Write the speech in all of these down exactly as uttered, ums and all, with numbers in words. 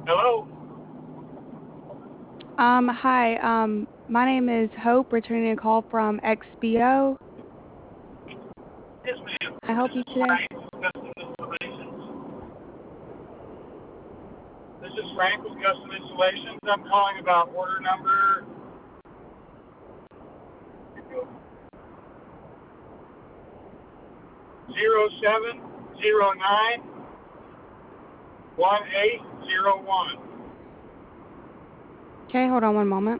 Hello? Um, hi, um, my name is Hope, returning a call from X B O. Yes, ma'am. Can I help This you is today? Frank with Custom Installations. This is Frank with Custom Installations. I'm calling about order number zero seven zero nine one eight zero one. Okay, hold on one moment.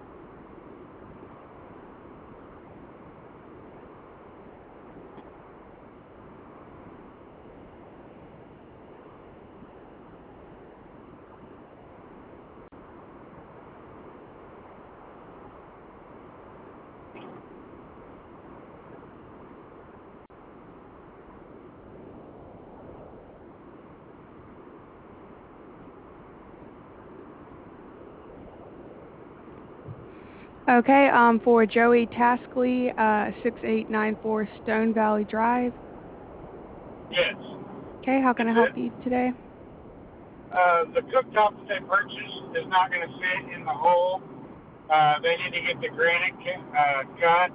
Okay, um, for Joey Taskley, uh, six eight nine four Stone Valley Drive. Yes. Okay, how can I That's help it. you today? Uh, the cooktop that they purchased is not going to fit in the hole. Uh, they need to get the granite uh, cut,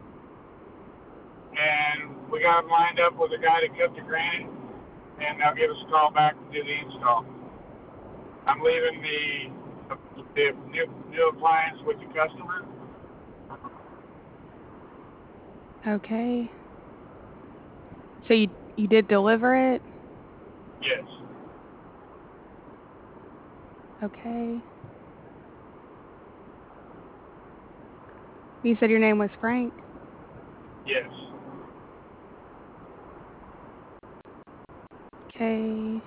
and we got them lined up with a guy to cut the granite, and they'll give us a call back to do the install. I'm leaving the, the new, new appliance with the customer. Okay. So you you did deliver it? Yes. Okay. You said your name was Frank? Yes. Okay.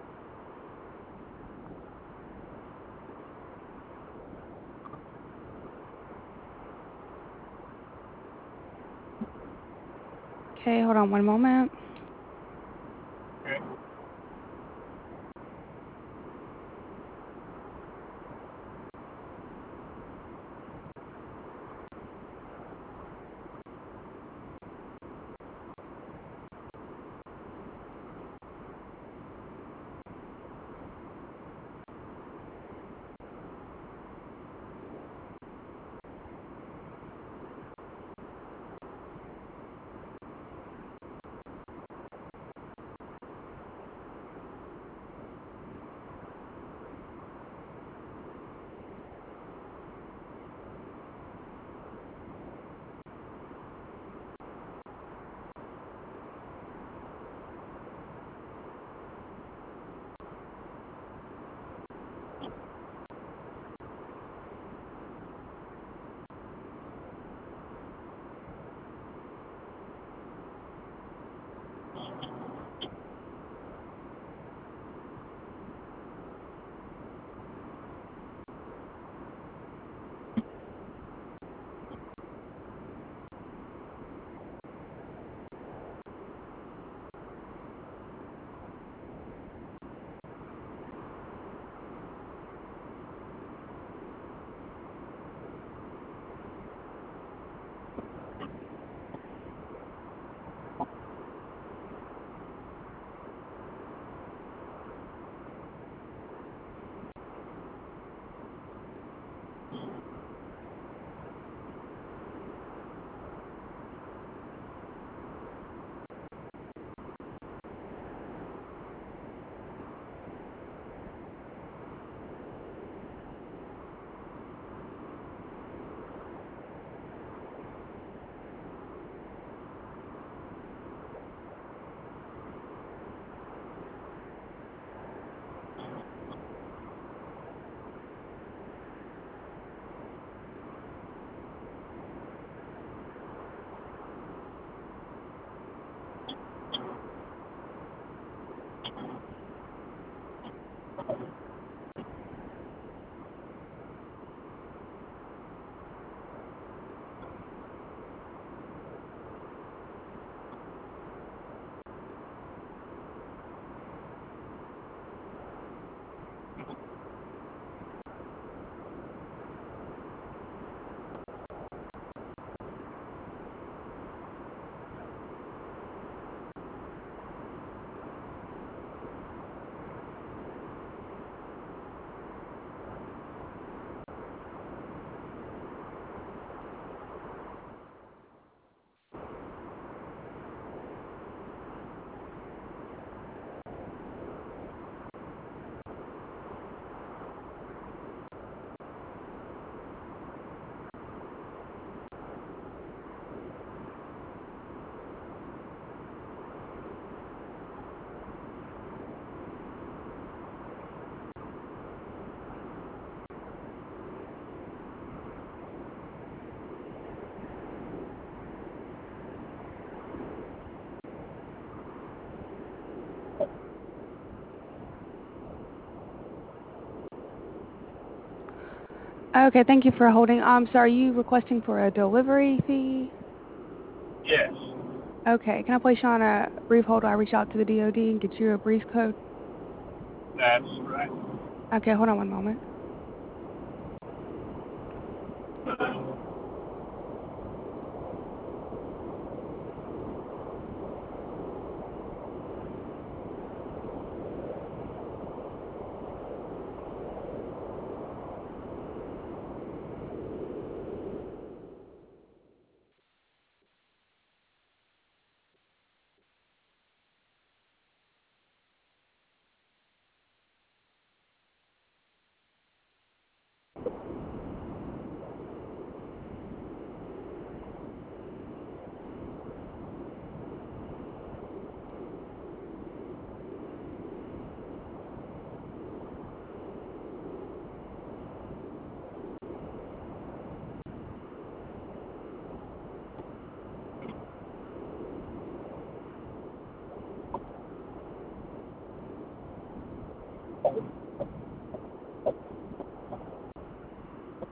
Okay, hold on one moment. Okay. Okay, thank you for holding. Um, so are you requesting for a delivery fee? Yes. Okay, can I place you on a brief hold while I reach out to the D O D and get you a brief code? That's right. Okay, hold on one moment.